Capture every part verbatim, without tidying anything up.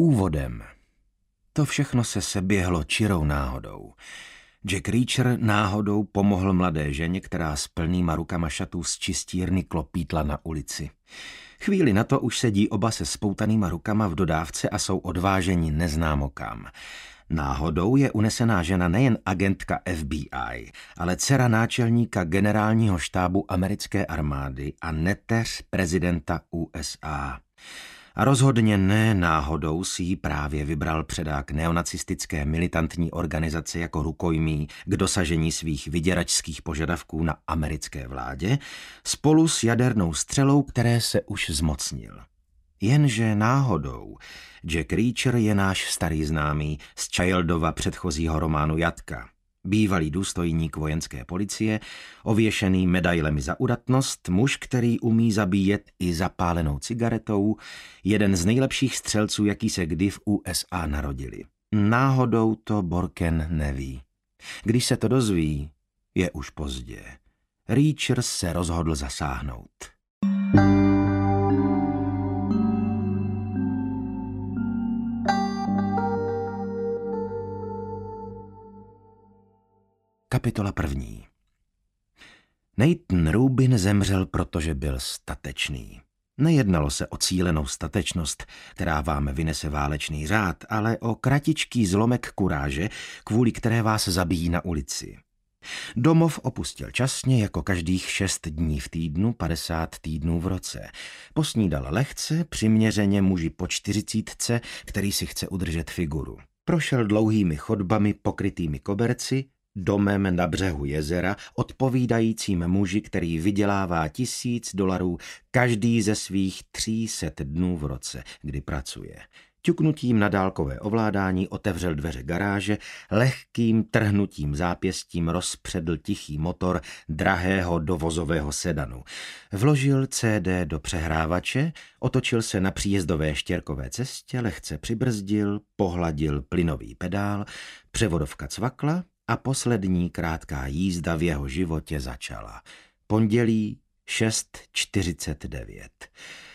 Úvodem. To všechno se seběhlo čirou náhodou. Jack Reacher náhodou pomohl mladé ženě, která s plnýma rukama šatů z čistírny klopítla na ulici. Chvíli na to už sedí oba se spoutanýma rukama v dodávce a jsou odváženi neznámo kam. Náhodou je unesená žena nejen agentka F B I, ale dcera náčelníka generálního štábu americké armády a neteř prezidenta U S A. A rozhodně ne náhodou si ji právě vybral předák neonacistické militantní organizace jako rukojmí k dosažení svých vyděračských požadavků na americké vládě spolu s jadernou střelou, které se už zmocnil. Jenže náhodou Jack Reacher je náš starý známý z Childova předchozího románu Jatka. Bývalý důstojník vojenské policie, ověšený medailemi za udatnost, muž, který umí zabíjet i zapálenou cigaretou, jeden z nejlepších střelců, jaký se kdy v U S A narodili. Náhodou to Borken neví. Když se to dozví, je už pozdě. Reacher se rozhodl zasáhnout. Kapitola první. Nathan Rubin zemřel, protože byl statečný. Nejednalo se o cílenou statečnost, která vám vynese válečný řád, ale o kratičký zlomek kuráže, kvůli které vás zabíjí na ulici. Domov opustil časně jako každých šest dní v týdnu, padesát týdnů v roce. Posnídal lehce, přiměřeně muži po čtyřicítce, který si chce udržet figuru. Prošel dlouhými chodbami pokrytými koberci, domem na břehu jezera, odpovídajícím muži, který vydělává tisíc dolarů každý ze svých tří set dnů v roce, kdy pracuje. Ťuknutím na dálkové ovládání otevřel dveře garáže, lehkým trhnutím zápěstím rozpředl tichý motor drahého dovozového sedanu. Vložil C D do přehrávače, otočil se na příjezdové štěrkové cestě, lehce přibrzdil, pohladil plynový pedál, převodovka cvakla a poslední krátká jízda v jeho životě začala. Pondělí šest čtyřicet devět.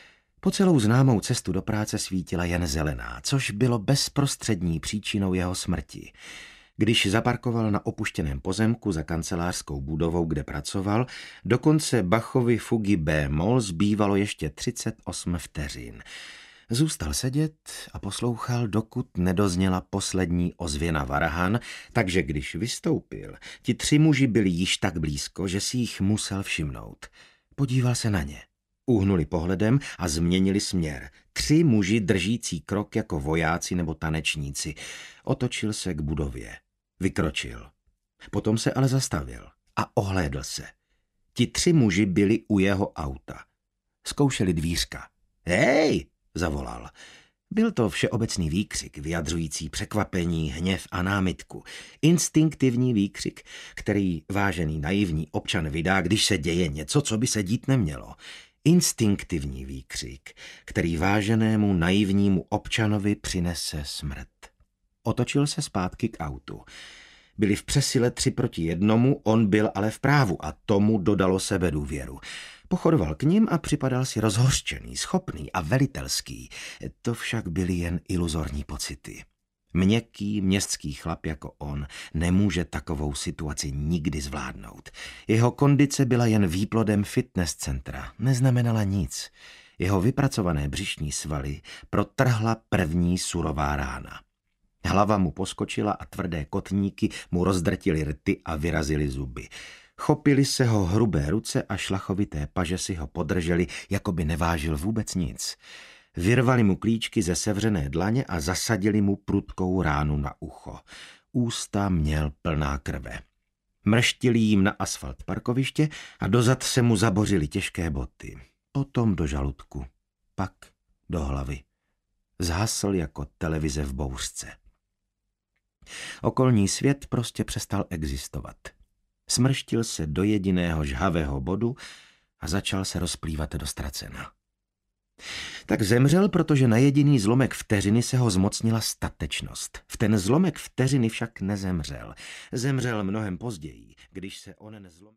Po celou známou cestu do práce svítila jen zelená, což bylo bezprostřední příčinou jeho smrti. Když zaparkoval na opuštěném pozemku za kancelářskou budovou, kde pracoval, do konce Bachovy fugy B-moll zbývalo ještě třicet osm vteřin. Zůstal sedět a poslouchal, dokud nedozněla poslední ozvěna Varahan, takže když vystoupil, ti tři muži byli již tak blízko, že si jich musel všimnout. Podíval se na ně. Uhnuli pohledem a změnili směr. Tři muži držící krok jako vojáci nebo tanečníci. Otočil se k budově. Vykročil. Potom se ale zastavil a ohlédl se. Ti tři muži byli u jeho auta. Zkoušeli dvířka. Hej! Zavolal. Byl to všeobecný výkřik, vyjadřující překvapení, hněv a námitku. Instinktivní výkřik, který vážený naivní občan vydá, když se děje něco, co by se dít nemělo. Instinktivní výkřik, který váženému naivnímu občanovi přinese smrt. Otočil se zpátky k autu. Byli v přesile tři proti jednomu, on byl ale v právu a tomu dodalo sebedůvěru. Pochodoval k nim a připadal si rozhořčený, schopný a velitelský. To však byly jen iluzorní pocity. Měkký městský chlap jako on nemůže takovou situaci nikdy zvládnout. Jeho kondice byla jen výplodem fitness centra, neznamenala nic. Jeho vypracované břišní svaly protrhla první surová rána. Hlava mu poskočila a tvrdé kotníky mu rozdrtily rty a vyrazily zuby. Chopili se ho hrubé ruce a šlachovité paže si ho podrželi, jako by nevážil vůbec nic. Vyrvali mu klíčky ze sevřené dlaně a zasadili mu prudkou ránu na ucho. Ústa měl plná krve. Mrštili jim na asfalt parkoviště a dozad se mu zabořily těžké boty. Potom do žaludku, pak do hlavy. Zhasl jako televize v bouřce. Okolní svět prostě přestal existovat. Smrštil se do jediného žhavého bodu a začal se rozplývat do ztracena. Tak zemřel, protože na jediný zlomek vteřiny se ho zmocnila statečnost. V ten zlomek vteřiny však nezemřel. Zemřel mnohem později, když se onen zlomek...